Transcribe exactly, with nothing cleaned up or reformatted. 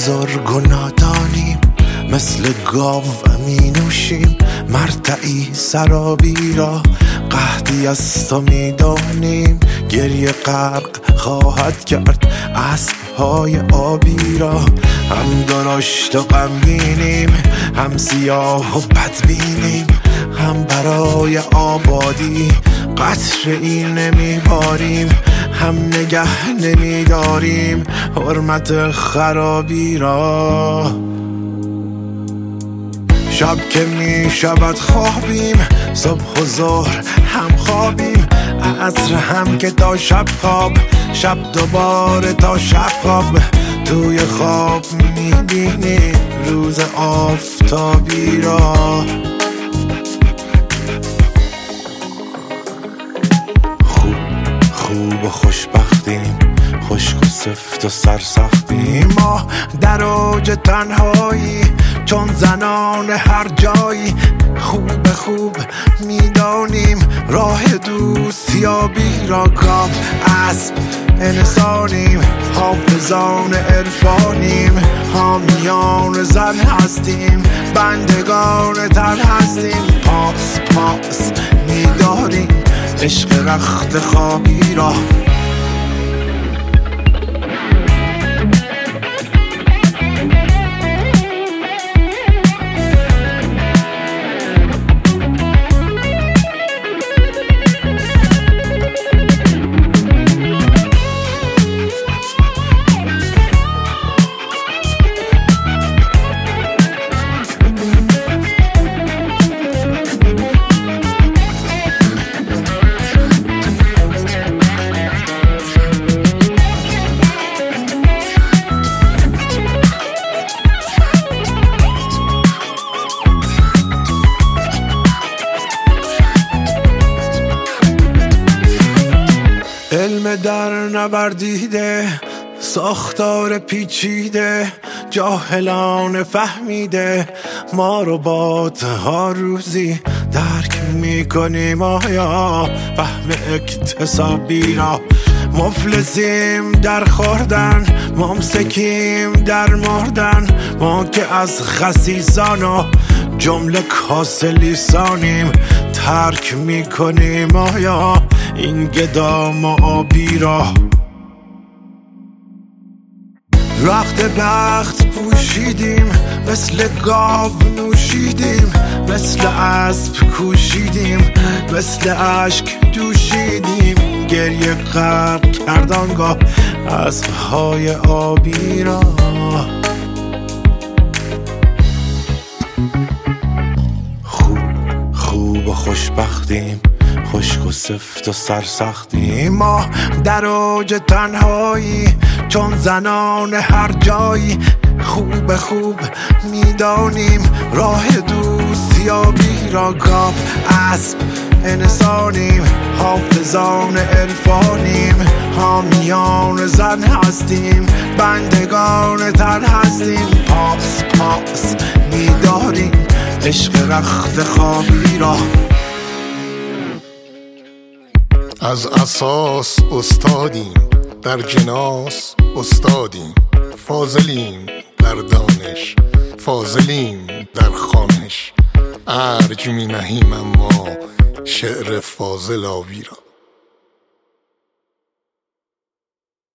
بزرگ و نادانیم، مثل گاو می نوشیم مرتعی سرابی را. قحطی از تو می دانیم، گریه غرق خواهد کرد اسب‌های آبی را. هم درشت و غمگینیم، هم سیاه و بدبینیم، هم برای آبادی قطره‌ای نمیباریم، هم نگه نمیداریم حرمت خرابی را. شب که می شود خوابیم، صبح و ظهر هم خوابیم، عصر هم که تا شب خواب، شب دوباره تا شب خواب. توی خواب می بینیم روز آفتابی را. خوب خوب و خوشبختیم، خشک و سفت و سرسختیم، ما در اوج تنهایی چون زنان هر جایی. خوب خوب میدانیم راه دوستیابی را. گاو اسب انسانیم، حافظان عرفانیم، حامیان زن هستیم، بندگان تن هستیم. پاس پاس میداریم عشق رخت خوابی را. علم در نوردیده، ساختار پیچیده، جاهلان فهمیده، ما ربات ها روزی درک میکنیم آیا فهم اکتسابی را. مفلسیم در خوردن، ممسکیم در مردن، ما که از خسیسان و جمله کاسه لیسانیم. ترک میکنیم آیا این گدام و آبی را. رخت بخت پوشیدیم، مثل گاو نوشیدیم، مثل اسب کوشیدیم، مثل اشک دوشیدیم. گریه غرق کرد آنگاه اسب‌های آبی را. خوب خوب و خوشبختیم، خشک و سفت و سرسختیم، ما در اوج تنهایی چون زنان هر جایی. خوب خوب میدانیم راه دوستیابی را. گاو اسب انسانیم، حافظان عرفانیم، حامیان زن هستیم، بندگان تن هستیم. پاس پاس میداریم عشق رخت خوابی را. از اساس استادیم، در جناس استادیم، فاضلیم در دانش، فاضلیم در خوانش. ارج می نهیم اما شعر فاضل آبی را.